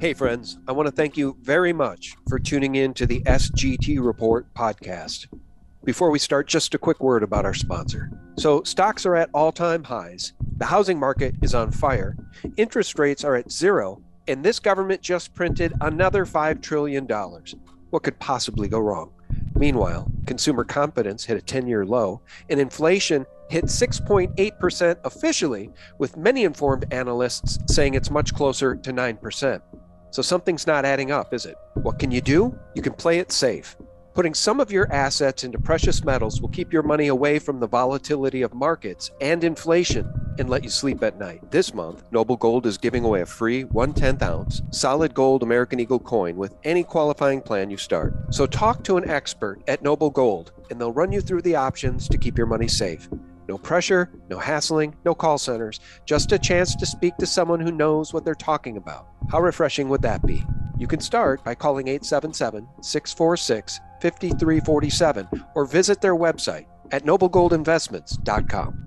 Hey, friends, I want to thank you very much for tuning in to the SGT Report podcast. Before we start, just a quick word about our sponsor. So, stocks are at all-time highs, the housing market is on fire, interest rates are at zero, and this government just printed another $5 trillion. What could possibly go wrong? Meanwhile, consumer confidence hit a 10-year low, and inflation hit 6.8% officially, with many informed analysts saying it's much closer to 9%. So something's not adding up, is it? What can you do? You can play it safe. Putting some of your assets into precious metals will keep your money away from the volatility of markets and inflation and let you sleep at night. This month, Noble Gold is giving away a free 1/10 ounce solid gold American Eagle coin with any qualifying plan you start. So talk to an expert at Noble Gold and they'll run you through the options to keep your money safe. No pressure, no hassling, no call centers, just a chance to speak to someone who knows what they're talking about. How refreshing would that be? You can start by calling 877-646-5347 or visit their website at noblegoldinvestments.com.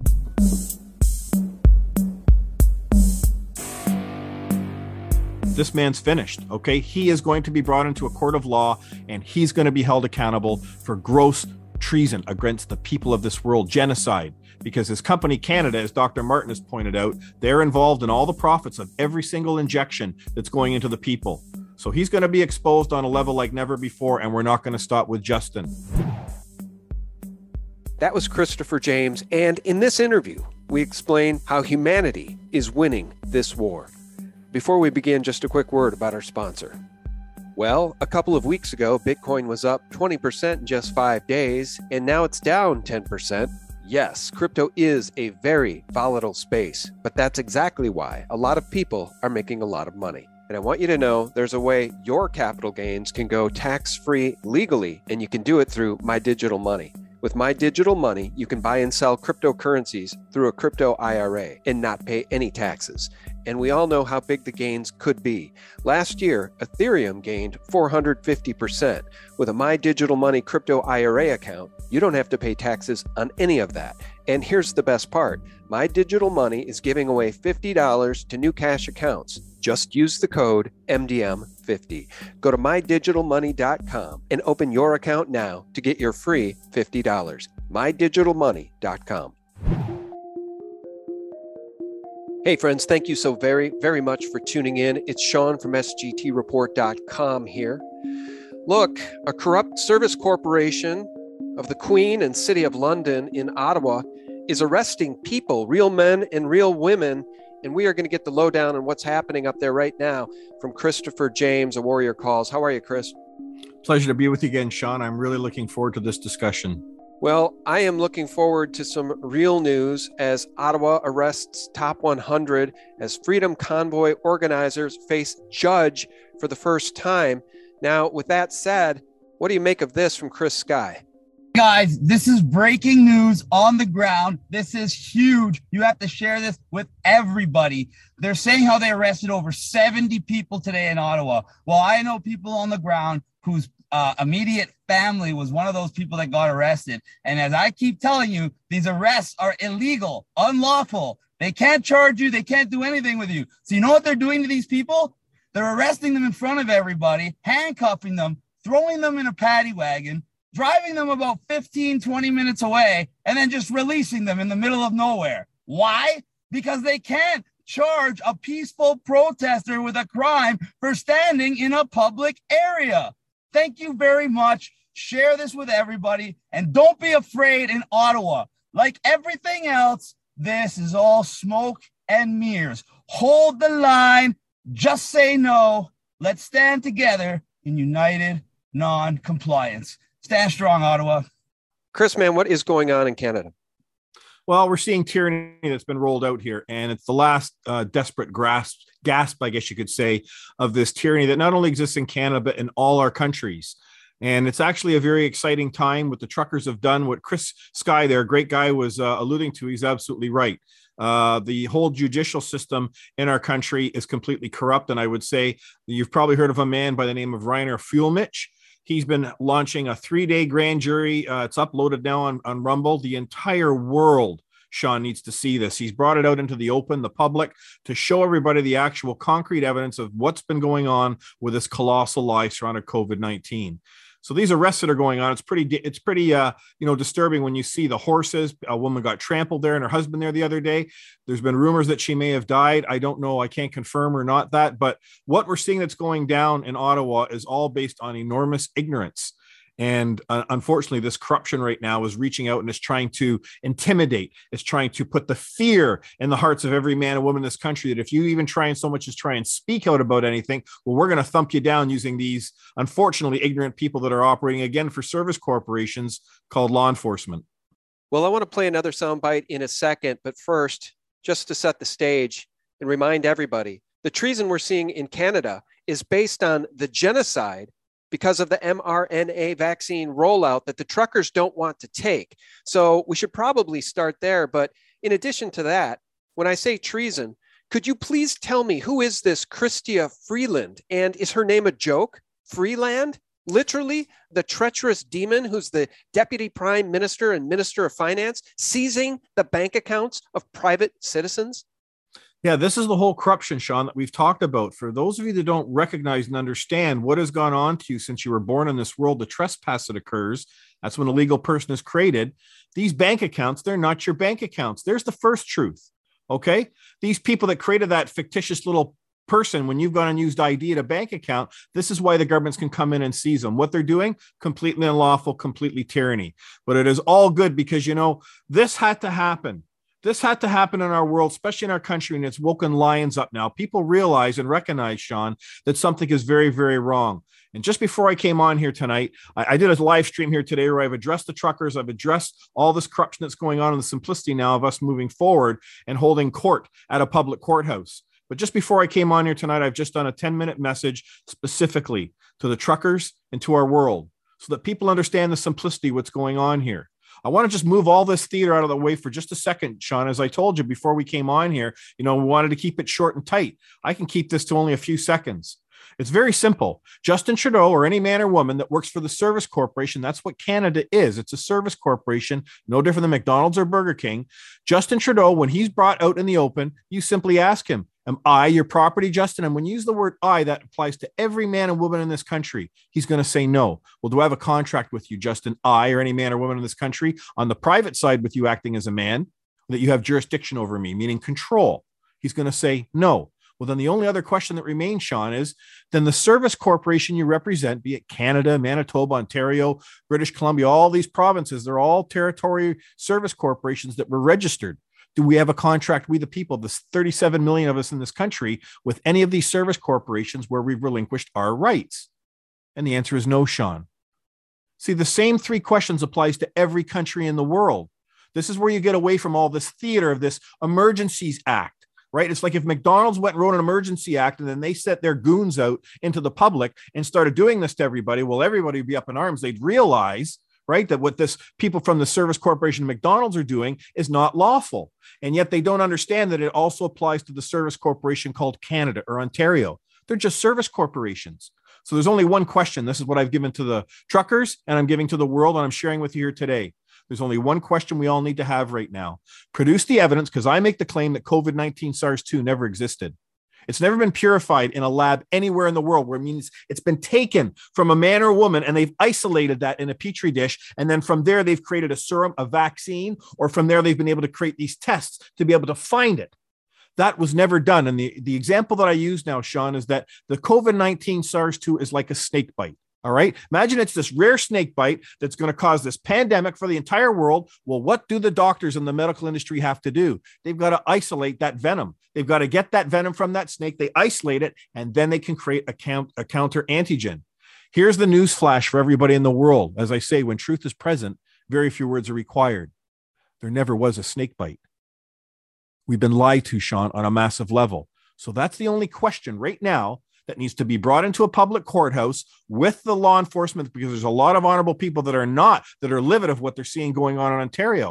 This man's finished, okay? He is going to be brought into a court of law and he's going to be held accountable for gross treason against the people of this world, genocide, because his company Canada, as Dr. Martin has pointed out, they're involved in all the profits of every single injection that's going into the people. So he's going to be exposed on a level like never before, and we're not going to stop with Justin. That was Christopher James, and in this interview, we explain how humanity is winning this war. Before we begin, just a quick word about our sponsor. Well, a couple of weeks ago, Bitcoin was up 20% in just 5 days, and now it's down 10%. Yes, crypto is a very volatile space, but that's exactly why a lot of people are making a lot of money. And I want you to know there's a way your capital gains can go tax-free legally, and you can do it through My Digital Money. With My Digital Money, you can buy and sell cryptocurrencies through a crypto IRA and not pay any taxes. And we all know how big the gains could be. Last year, Ethereum gained 450%. With a My Digital Money crypto IRA account, you don't have to pay taxes on any of that. And here's the best part. My Digital Money is giving away $50 to new cash accounts. Just use the code MDM50. Go to mydigitalmoney.com and open your account now to get your free $50. mydigitalmoney.com. Hey friends, thank you so very, very much for tuning in. It's Sean from SGTReport.com here. Look, a corrupt service corporation of the Queen and City of London in Ottawa is arresting people, real men and real women, and we are going to get the lowdown on what's happening up there right now from Christopher James of Warrior Calls. How are you, Chris? Pleasure to be with you again, Sean. I'm really looking forward to this discussion. Well, I am looking forward to some real news as Ottawa arrests top 100 as Freedom Convoy organizers face judge for the first time. Now, with that said, what do you make of this from Chris Sky? Guys, this is breaking news on the ground. This is huge. You have to share this with everybody. They're saying how they arrested over 70 people today in Ottawa. Well, I know people on the ground whose immediate family was one of those people that got arrested. And as I keep telling you, these arrests are illegal, unlawful. They can't charge you. They can't do anything with you. So you know what they're doing to these people? They're arresting them in front of everybody, handcuffing them, throwing them in a paddy wagon, driving them about 15, 20 minutes away, and then just releasing them in the middle of nowhere. Why? Because they can't charge a peaceful protester with a crime for standing in a public area. Thank you very much. Share this with everybody, and don't be afraid in Ottawa. Like everything else, this is all smoke and mirrors. Hold the line. Just say no. Let's stand together in united non-compliance. Stand strong, Ottawa. Chris, man, what is going on in Canada? Well, we're seeing tyranny that's been rolled out here, and it's the last desperate gasp, I guess you could say, of this tyranny that not only exists in Canada, but in all our countries. And it's actually a very exciting time. What the truckers have done, what Chris Sky, there, great guy, was alluding to, he's absolutely right. The whole judicial system in our country is completely corrupt. And I would say you've probably heard of a man by the name of Reiner Fuellmich. He's been launching a 3-day grand jury. It's uploaded now on Rumble. The entire world Sean needs to see this. He's brought it out into the open, the public, to show everybody the actual concrete evidence of what's been going on with this colossal lie surrounding COVID-19. So these arrests that are going on, it's pretty disturbing when you see the horses. A woman got trampled there and her husband there the other day. There's been rumors that she may have died. I don't know. I can't confirm or not that. But what we're seeing that's going down in Ottawa is all based on enormous ignorance. And unfortunately, this corruption right now is reaching out and is trying to intimidate. It's trying to put the fear in the hearts of every man and woman in this country that if you even try and so much as try and speak out about anything, well, we're going to thump you down using these, unfortunately, ignorant people that are operating, again, for service corporations called law enforcement. Well, I want to play another soundbite in a second. But first, just to set the stage and remind everybody, the treason we're seeing in Canada is based on the genocide because of the mRNA vaccine rollout that the truckers don't want to take. So we should probably start there. But in addition to that, when I say treason, could you please tell me who is this Chrystia Freeland? And is her name a joke? Freeland? Literally the treacherous demon who's the deputy prime minister and minister of finance, seizing the bank accounts of private citizens? Yeah, this is the whole corruption, Sean, that we've talked about. For those of you that don't recognize and understand what has gone on to you since you were born in this world, the trespass that occurs, that's when a legal person is created. These bank accounts, they're not your bank accounts. There's the first truth, okay? These people that created that fictitious little person, when you've got an unused ID at a bank account, this is why the governments can come in and seize them. What they're doing, completely unlawful, completely tyranny. But it is all good because, this had to happen. This had to happen in our world, especially in our country, and it's woken lions up now. People realize and recognize, Sean, that something is very, very wrong. And just before I came on here tonight, I did a live stream here today where I've addressed the truckers. I've addressed all this corruption that's going on and the simplicity now of us moving forward and holding court at a public courthouse. But just before I came on here tonight, I've just done a 10-minute message specifically to the truckers and to our world so that people understand the simplicity of what's going on here. I want to just move all this theater out of the way for just a second, Sean. As I told you before we came on here, we wanted to keep it short and tight. I can keep this to only a few seconds. It's very simple. Justin Trudeau or any man or woman that works for the Service Corporation, that's what Canada is. It's a service corporation, no different than McDonald's or Burger King. Justin Trudeau, when he's brought out in the open, you simply ask him, am I your property, Justin? And when you use the word I, that applies to every man and woman in this country. He's going to say no. Well, do I have a contract with you, Justin, I or any man or woman in this country on the private side with you acting as a man, that you have jurisdiction over me, meaning control? He's going to say no. Well, then the only other question that remains, Sean, is then the service corporation you represent, be it Canada, Manitoba, Ontario, British Columbia, all these provinces, they're all territory service corporations that were registered. Do we have a contract, we the people, the 37 million of us in this country, with any of these service corporations where we've relinquished our rights? And the answer is no, Sean. See, the same three questions applies to every country in the world. This is where you get away from all this theater of this Emergencies Act. Right? It's like if McDonald's went and wrote an emergency act and then they set their goons out into the public and started doing this to everybody. Well, everybody would be up in arms. They'd realize, right, that what this people from the Service Corporation McDonald's are doing is not lawful. And yet they don't understand that it also applies to the service corporation called Canada or Ontario. They're just service corporations. So there's only one question. This is what I've given to the truckers and I'm giving to the world and I'm sharing with you here today. There's only one question we all need to have right now. Produce the evidence, because I make the claim that COVID-19 SARS-2 never existed. It's never been purified in a lab anywhere in the world, where it means it's been taken from a man or a woman and they've isolated that in a petri dish. And then from there, they've created a serum, a vaccine, or from there, they've been able to create these tests to be able to find it. That was never done. And the example that I use now, Sean, is that the COVID-19 SARS-2 is like a snake bite. All right. Imagine it's this rare snake bite that's going to cause this pandemic for the entire world. Well, what do the doctors in the medical industry have to do? They've got to isolate that venom. They've got to get that venom from that snake. They isolate it, and then they can create a counter antigen. Here's the news flash for everybody in the world. As I say, when truth is present, very few words are required. There never was a snake bite. We've been lied to, Sean, on a massive level. So that's the only question right now that needs to be brought into a public courthouse with the law enforcement, because there's a lot of honorable people that are livid of what they're seeing going on in Ontario.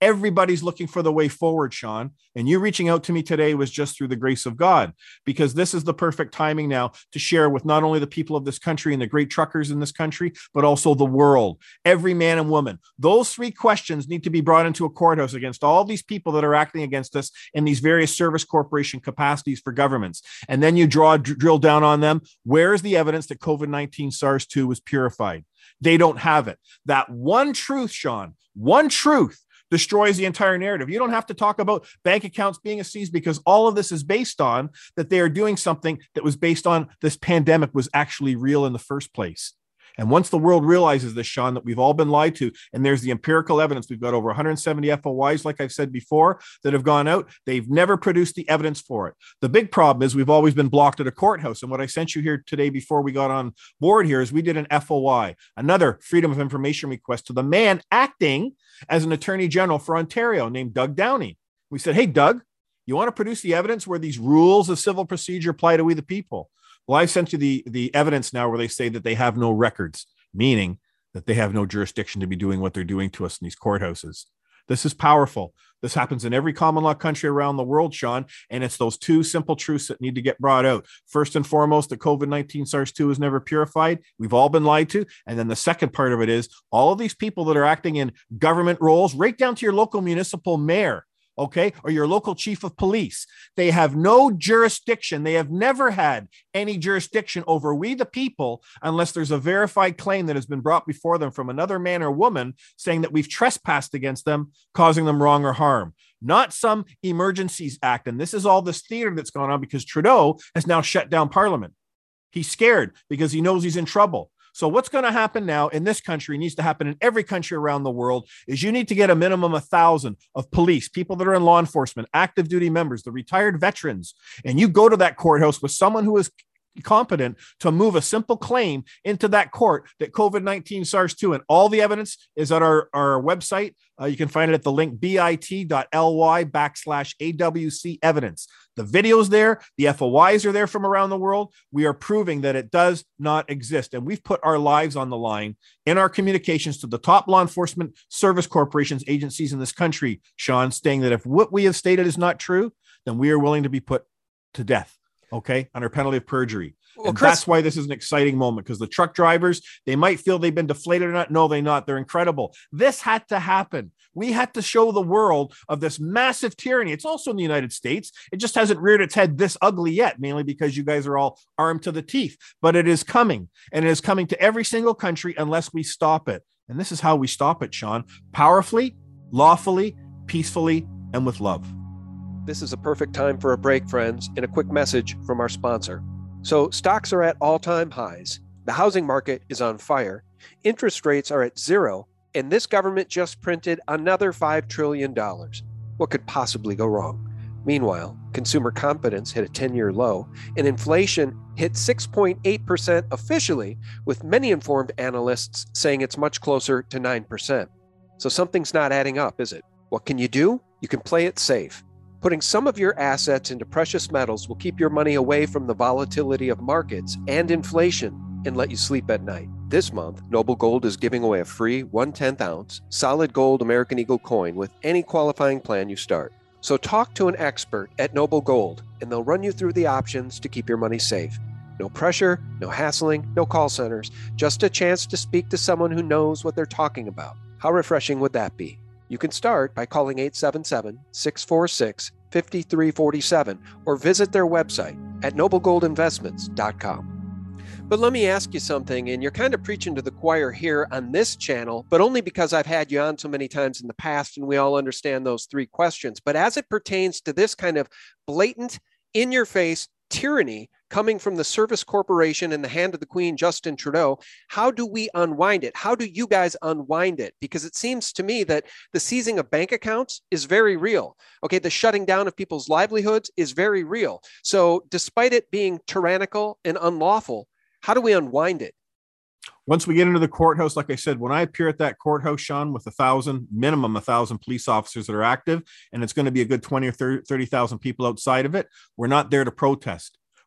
Everybody's looking for the way forward, Sean. And you reaching out to me today was just through the grace of God, because this is the perfect timing now to share with not only the people of this country and the great truckers in this country, but also the world, every man and woman. Those three questions need to be brought into a courthouse against all these people that are acting against us in these various service corporation capacities for governments. And then you drill down on them. Where is the evidence that COVID-19 SARS-2 was purified? They don't have it. That one truth, Sean, one truth destroys the entire narrative. You don't have to talk about bank accounts being seized, because all of this is based on that they are doing something that was based on this pandemic was actually real in the first place. And once the world realizes this, Sean, that we've all been lied to, and there's the empirical evidence, we've got over 170 FOIs, like I've said before, that have gone out. They've never produced the evidence for it. The big problem is we've always been blocked at a courthouse. And what I sent you here today before we got on board here is we did an FOI, another Freedom of Information request, to the man acting as an attorney general for Ontario named Doug Downey. We said, hey, Doug, you want to produce the evidence where these rules of civil procedure apply to we the people? Well, I sent you the evidence now where they say that they have no records, meaning that they have no jurisdiction to be doing what they're doing to us in these courthouses. This is powerful. This happens in every common law country around the world, Sean, and it's those two simple truths that need to get brought out. First and foremost, that COVID-19 SARS-2 is never purified. We've all been lied to. And then the second part of it is all of these people that are acting in government roles, right down to your local municipal mayor, okay, or your local chief of police. They have no jurisdiction. They have never had any jurisdiction over we the people unless there's a verified claim that has been brought before them from another man or woman saying that we've trespassed against them, causing them wrong or harm. Not some emergencies act. And this is all this theater that's gone on because Trudeau has now shut down Parliament. He's scared because he knows he's in trouble. So what's going to happen now in this country, needs to happen in every country around the world, is you need to get a minimum of 1,000 of police, people that are in law enforcement, active duty members, the retired veterans, and you go to that courthouse with someone who is competent to move a simple claim into that court that COVID-19 SARS-2, and all the evidence is at our website. You can find it at the link bit.ly/AWC evidence. The video's there. The FOIs are there from around the world. We are proving that it does not exist. And we've put our lives on the line in our communications to the top law enforcement service corporations, agencies in this country, Sean, stating that if what we have stated is not true, then we are willing to be put to death. Okay, under penalty of perjury. Well, and Chris, that's why this is an exciting moment, because the truck drivers, they might feel they've been deflated or not. No, they're not. They're incredible. This had to happen. We had to show the world of this massive tyranny. It's also in the United States. It just hasn't reared its head this ugly yet, mainly because you guys are all armed to the teeth. But it is coming, and it is coming to every single country unless we stop it. And this is how we stop it, Sean. Powerfully, lawfully, peacefully, and with love. This is a perfect time for a break, friends, and a quick message from our sponsor. So stocks are at all-time highs. The housing market is on fire. Interest rates are at zero. And this government just printed another $5 trillion. What could possibly go wrong? Meanwhile, consumer confidence hit a 10-year low, and inflation hit 6.8% officially, with many informed analysts saying it's much closer to 9%. So something's not adding up, is it? What can you do? You can play it safe. Putting some of your assets into precious metals will keep your money away from the volatility of markets and inflation and let you sleep at night. This month, Noble Gold is giving away a free 1/10 ounce solid gold American Eagle coin with any qualifying plan you start. So talk to an expert at Noble Gold, and they'll run you through the options to keep your money safe. No pressure, no hassling, no call centers, just a chance to speak to someone who knows what they're talking about. How refreshing would that be? You can start by calling 877-646-5347 or visit their website at noblegoldinvestments.com. But let me ask you something, and you're kind of preaching to the choir here on this channel, but only because I've had you on so many times in the past and we all understand those three questions. But as it pertains to this kind of blatant, in-your-face tyranny coming from the Service Corporation in the hand of the Queen, Justin Trudeau, how do we unwind it? How do you guys unwind it? Because it seems to me that the seizing of bank accounts is very real. Okay, the shutting down of people's livelihoods is very real. So despite it being tyrannical and unlawful, how do we unwind it? Once we get into the courthouse, like I said, when I appear at that courthouse, Sean, with minimum 1,000 police officers that are active, and it's going to be a good 20 or 30,000 people outside of it, we're not there to protest.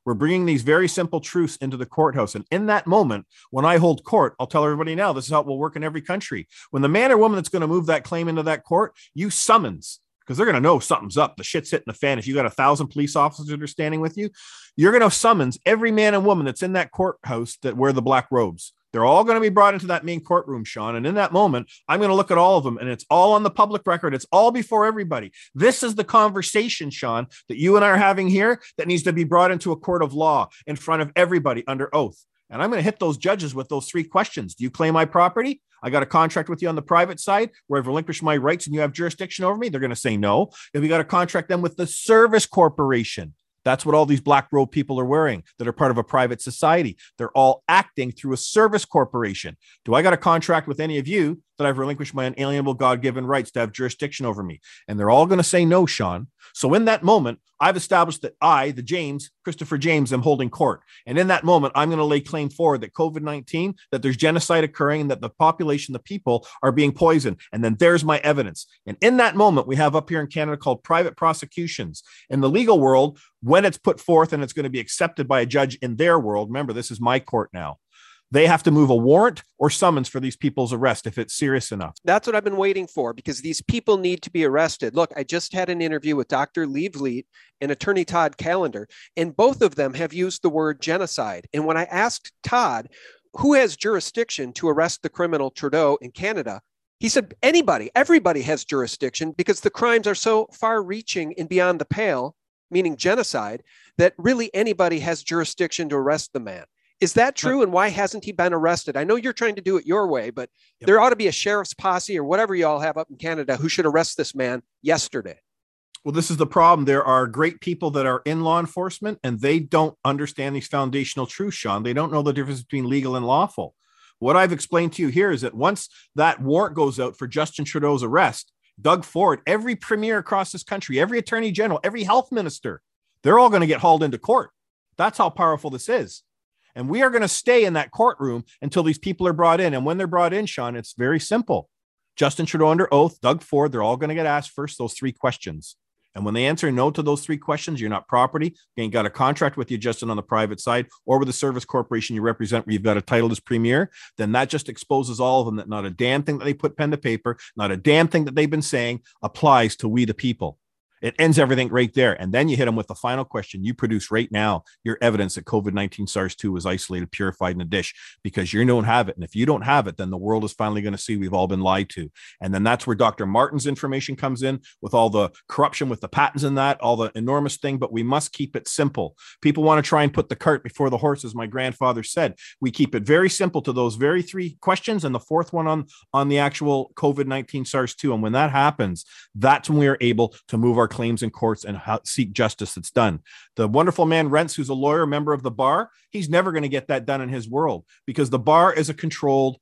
We're bringing these very simple truths into the courthouse. And in that moment, when I hold court, I'll tell everybody now, this is how it will work in every country. When the man or woman that's going to move that claim into that court, you summons, because they're going to know something's up. The shit's hitting the fan. If you got 1,000 police officers that are standing with you, you're going to summons every man and woman that's in that courthouse that wear the black robes. They're all going to be brought into that main courtroom, Sean. And in that moment, I'm going to look at all of them, and it's all on the public record. It's all before everybody. This is the conversation, Sean, that you and I are having here that needs to be brought into a court of law in front of everybody under oath. And I'm going to hit those judges with those 3 questions. Do you claim my property? I got a contract with you on the private side where I've relinquished my rights and you have jurisdiction over me. They're going to say no. If we got to contract them with the service corporation, that's what all these black robe people are wearing that are part of a private society. They're all acting through a service corporation. Do I got a contract with any of you that I've relinquished my unalienable God-given rights to have jurisdiction over me? And they're all going to say no, Sean. So in that moment, I've established that I, the James, Christopher James, am holding court. And in that moment, I'm going to lay claim forward that COVID-19, that there's genocide occurring and that the population, the people are being poisoned. And then there's my evidence. And in that moment, we have up here in Canada called private prosecutions. In the legal world, when it's put forth and it's going to be accepted by a judge in their world, remember, this is my court now, they have to move a warrant or summons for these people's arrest if it's serious enough. That's what I've been waiting for, because these people need to be arrested. Look, I just had an interview with Dr. Lee Vliet and attorney Todd Callender, and both of them have used the word genocide. And when I asked Todd, who has jurisdiction to arrest the criminal Trudeau in Canada, he said, anybody, everybody has jurisdiction, because the crimes are so far reaching and beyond the pale, meaning genocide, that really anybody has jurisdiction to arrest the man. Is that true? And why hasn't he been arrested? I know you're trying to do it your way, but there ought to be a sheriff's posse or whatever you all have up in Canada who should arrest this man yesterday. Well, this is the problem. There are great people that are in law enforcement, and they don't understand these foundational truths, Sean. They don't know the difference between legal and lawful. What I've explained to you here is that once that warrant goes out for Justin Trudeau's arrest, Doug Ford, every premier across this country, every attorney general, every health minister, they're all going to get hauled into court. That's how powerful this is. And we are going to stay in that courtroom until these people are brought in. And when they're brought in, Sean, it's very simple. Justin Trudeau under oath, Doug Ford, they're all going to get asked first those 3 questions. And when they answer no to those 3 questions, you're not property. You ain't got a contract with you, Justin, on the private side or with the service corporation you represent where you've got a title as premier, then that just exposes all of them that not a damn thing that they put pen to paper, not a damn thing that they've been saying applies to we the people. It ends everything right there. And then you hit them with the final question. You produce right now your evidence that COVID-19 SARS-2 was isolated, purified in a dish, because you don't have it. And if you don't have it, then the world is finally going to see we've all been lied to. And then that's where Dr. Martin's information comes in with all the corruption with the patents and that, all the enormous thing. But we must keep it simple. People want to try and put the cart before the horse, as my grandfather said. We keep it very simple to those very 3 questions. And the 4th one on the actual COVID-19 SARS-2. And when that happens, that's when we are able to move our claims in courts and seek justice that's done. The wonderful man Rents, who's a lawyer, member of the bar, he's never going to get that done in his world, because the bar is a controlled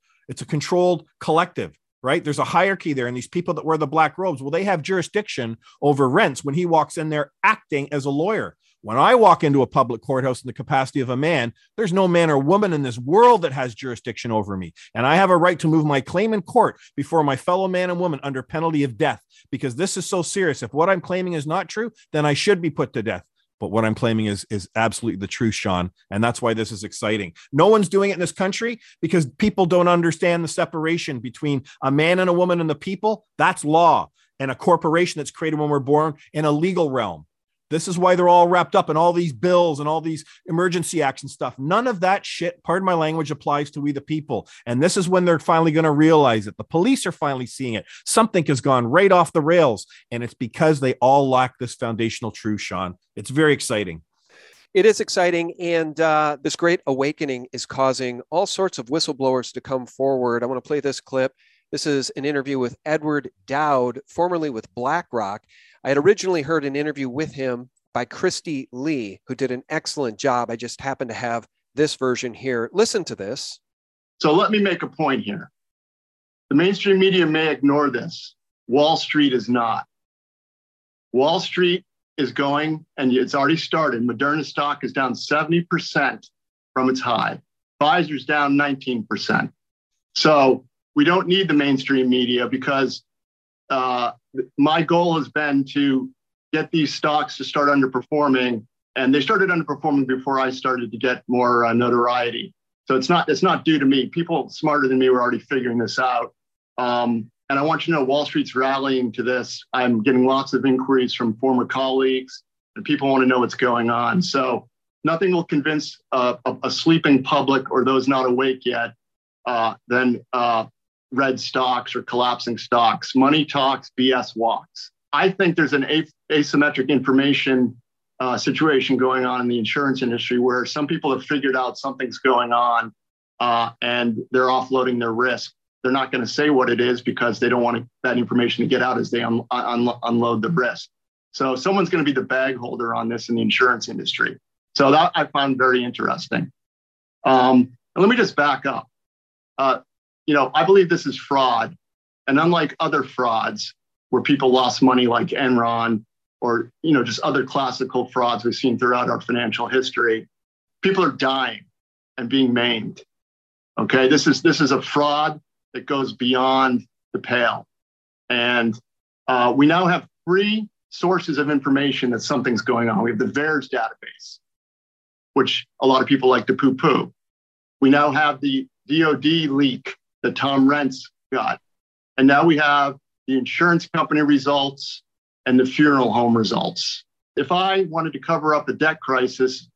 collective, right? There's a hierarchy there. And these people that wear the black robes, well, they have jurisdiction over Rents when he walks in there acting as a lawyer. When I walk into a public courthouse in the capacity of a man, there's no man or woman in this world that has jurisdiction over me. And I have a right to move my claim in court before my fellow man and woman under penalty of death, because this is so serious. If what I'm claiming is not true, then I should be put to death. But what I'm claiming is absolutely the truth, Sean. And that's why this is exciting. No one's doing it in this country because people don't understand the separation between a man and a woman and the people. That's law. And a corporation that's created when we're born in a legal realm. This is why they're all wrapped up in all these bills and all these emergency acts and stuff. None of that shit, pardon my language, applies to we the people. And this is when they're finally going to realize it. The police are finally seeing it. Something has gone right off the rails. And it's because they all lack this foundational truth, Sean. It's very exciting. It is exciting. And this great awakening is causing all sorts of whistleblowers to come forward. I want to play this clip. This is an interview with Edward Dowd, formerly with BlackRock. I had originally heard an interview with him by Christy Lee, who did an excellent job. I just happen to have this version here. Listen to this. So let me make a point here. The mainstream media may ignore this. Wall Street is not. Wall Street is going, and it's already started. Moderna stock is down 70% from its high. Pfizer's down 19%. So we don't need the mainstream media because my goal has been to get these stocks to start underperforming and they started underperforming before I started to get more notoriety. So it's not due to me. People smarter than me were already figuring this out. And I want you to know Wall Street's rallying to this. I'm getting lots of inquiries from former colleagues, and people want to know what's going on. So nothing will convince a sleeping public or those not awake yet than red stocks or collapsing stocks. Money talks, BS walks. I think there's an asymmetric information situation going on in the insurance industry where some people have figured out something's going on and they're offloading their risk. They're not going to say what it is because they don't want that information to get out as they unload the risk. So someone's going to be the bag holder on this in the insurance industry. So that I found very interesting. And let me just back up. I believe this is fraud. And unlike other frauds where people lost money like Enron or, just other classical frauds we've seen throughout our financial history, people are dying and being maimed. Okay, this is a fraud that goes beyond the pale. And we now have 3 sources of information that something's going on. We have the VAERS database, which a lot of people like to poo-poo. We now have the DOD leak that Tom Rentz got. And now we have the insurance company results and the funeral home results. If I wanted to cover up the debt crisis,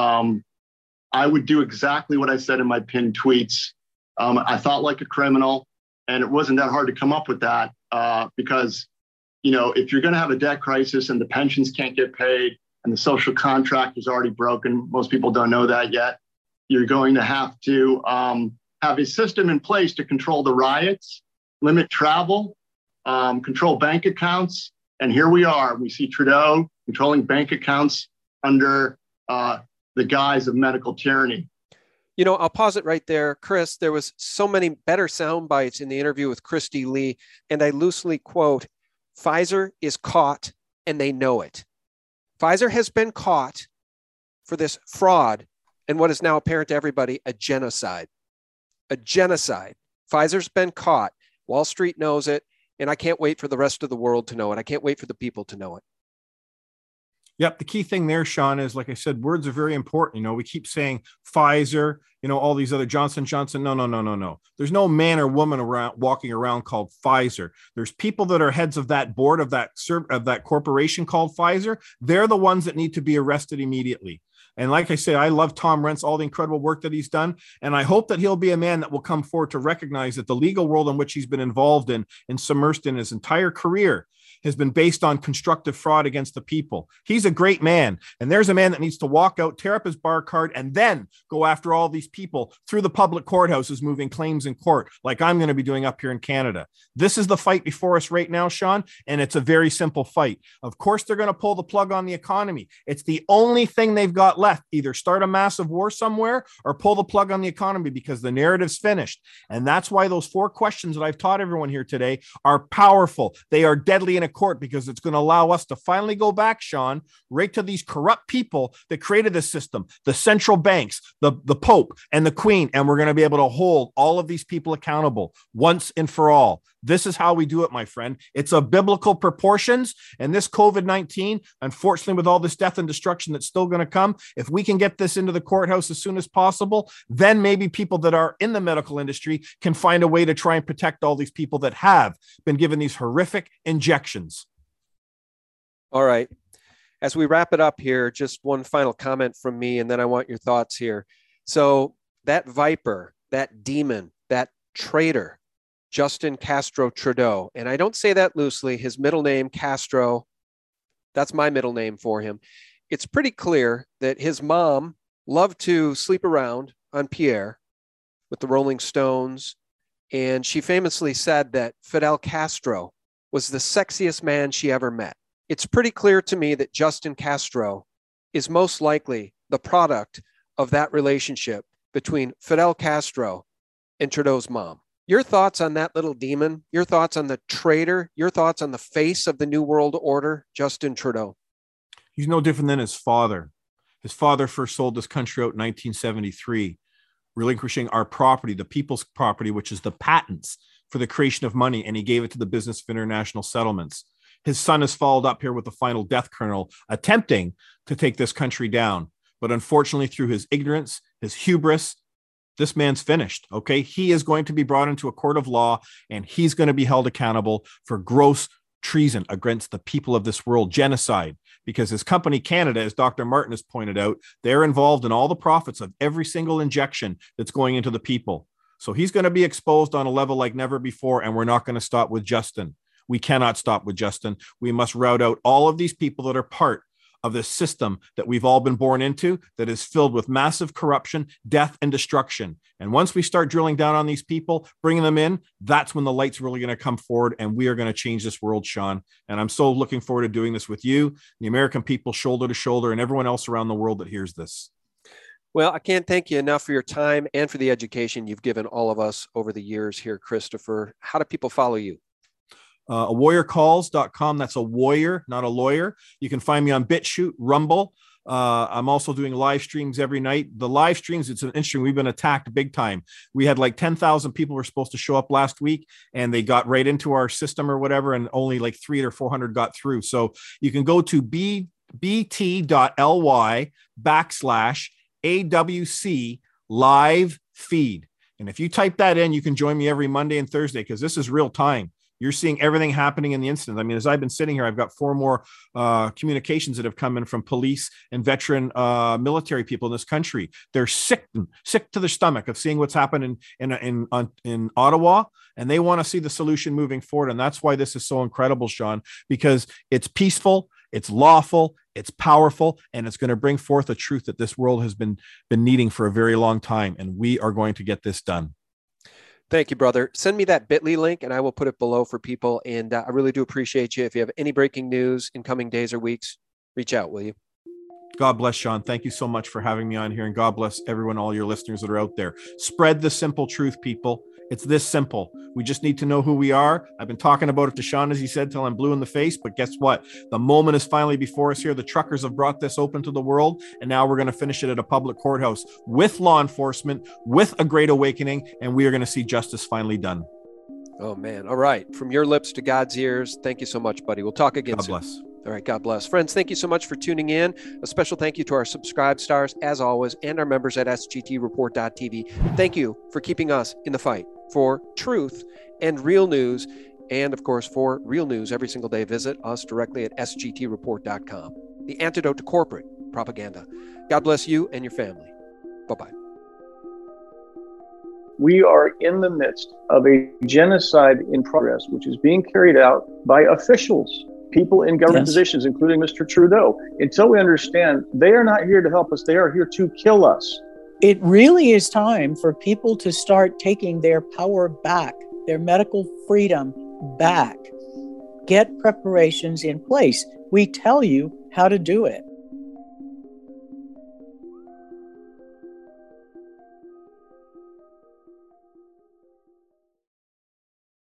I would do exactly what I said in my pinned tweets. I thought like a criminal, and it wasn't that hard to come up with that because, if you're going to have a debt crisis and the pensions can't get paid and the social contract is already broken, most people don't know that yet, you're going to have a system in place to control the riots, limit travel, control bank accounts. And here we are. We see Trudeau controlling bank accounts under the guise of medical tyranny. I'll pause it right there. Chris, there was so many better sound bites in the interview with Christy Lee, and I loosely quote, Pfizer is caught and they know it. Pfizer has been caught for this fraud and what is now apparent to everybody, a genocide. A genocide. Pfizer's been caught. Wall Street knows it, and I can't wait for the rest of the world to know it. I can't wait for the people to know it. Yep. The key thing there, Sean, is like I said, words are very important. We keep saying Pfizer, all these other Johnson & Johnson. No. There's no man or woman walking around called Pfizer. There's people that are heads of that board of that corporation called Pfizer. They're the ones that need to be arrested immediately. And like I say, I love Tom Rentz, all the incredible work that he's done. And I hope that he'll be a man that will come forward to recognize that the legal world in which he's been involved in and submersed in his entire career has been based on constructive fraud against the people. He's a great man. And there's a man that needs to walk out, tear up his bar card, and then go after all these people through the public courthouses, moving claims in court, like I'm going to be doing up here in Canada. This is the fight before us right now, Sean, and it's a very simple fight. Of course, they're going to pull the plug on the economy. It's the only thing they've got left. Either start a massive war somewhere or pull the plug on the economy because the narrative's finished. And that's why those 4 questions that I've taught everyone here today are powerful. They are deadly in a court because it's going to allow us to finally go back, Sean, right to these corrupt people that created this system, the central banks, the Pope and the Queen, and we're going to be able to hold all of these people accountable once and for all. This is how we do it, my friend. It's of biblical proportions, and this COVID-19, unfortunately, with all this death and destruction that's still going to come, if we can get this into the courthouse as soon as possible, then maybe people that are in the medical industry can find a way to try and protect all these people that have been given these horrific injections. All right. As we wrap it up here, just one final comment from me, and then I want your thoughts here. So that viper, that demon, that traitor, Justin Castro Trudeau, and I don't say that loosely, his middle name, Castro, that's my middle name for him. It's pretty clear that his mom loved to sleep around on Pierre with the Rolling Stones, and she famously said that Fidel Castro was the sexiest man she ever met. It's pretty clear to me that Justin Castro is most likely the product of that relationship between Fidel Castro and Trudeau's mom. Your thoughts on that little demon? Your thoughts on the traitor? Your thoughts on the face of the New World Order, Justin Trudeau? He's no different than his father. His father first sold this country out in 1973, relinquishing our property, the people's property, which is the patents for the creation of money, and he gave it to the business of international settlements. his son has followed up here with the final death kernel, attempting to take this country down. But unfortunately, through his ignorance, his hubris, this man's finished. Okay. He is going to be brought into a court of law, and he's going to be held accountable for gross treason against the people of this world, genocide, because his company Canada, as Dr. Martin has pointed out, they're involved in all the profits of every single injection that's going into the people. So he's going to be exposed on a level like never before, and we're not going to stop with Justin. We cannot stop with Justin. We must rout out all of these people that are part of this system that we've all been born into, that is filled with massive corruption, death, and destruction. And once we start drilling down on these people, bringing them in, that's when the light's really going to come forward, and we are going to change this world, Sean. And I'm so looking forward to doing this with you, the American people, shoulder to shoulder, and everyone else around the world that hears this. Well, I can't thank you enough for your time and for the education you've given all of us over the years here, Christopher. How do people follow you? awarriorcalls.com. That's a warrior, not a lawyer. You can find me on BitChute, Rumble. I'm also doing live streams every night. The live streams, it's interesting. We've been attacked big time. We had like 10,000 people were supposed to show up last week, and they got right into our system or whatever, and only like 300 or 400 got through. So you can go to bt.ly/AWC live feed. And if you type that in, you can join me every Monday and Thursday, because this is real time. You're seeing everything happening in the instant. I mean, as I've been sitting here, I've got 4 more communications that have come in from police and veteran military people in this country. They're sick to their stomach of seeing what's happening in Ottawa, and they want to see the solution moving forward. And that's why this is so incredible, Sean, because it's peaceful, it's lawful, it's powerful, and it's going to bring forth a truth that this world has been needing for a very long time. And we are going to get this done. Thank you, brother. Send me that bit.ly link and I will put it below for people. And I really do appreciate you. If you have any breaking news in coming days or weeks, reach out, will you? God bless, Sean. Thank you so much for having me on here. And God bless everyone, all your listeners that are out there. Spread the simple truth, people. It's this simple. We just need to know who we are. I've been talking about it to Sean, as he said, till I'm blue in the face. But guess what? The moment is finally before us here. The truckers have brought this open to the world. And now we're going to finish it at a public courthouse with law enforcement, with a great awakening. And we are going to see justice finally done. Oh, man. All right. From your lips to God's ears. Thank you so much, buddy. We'll talk again soon. God bless. All right. God bless. Friends, thank you so much for tuning in. A special thank you to our subscribe stars, as always, and our members at sgtreport.tv. Thank you for keeping us in the fight for truth and real news. And, of course, for real news every single day, visit us directly at sgtreport.com. The antidote to corporate propaganda. God bless you and your family. Bye-bye. We are in the midst of a genocide in progress, which is being carried out by officials, people in government positions, including Mr. Trudeau. Until we understand, they are not here to help us. They are here to kill us. It really is time for people to start taking their power back, their medical freedom back. Get preparations in place. We tell you how to do it.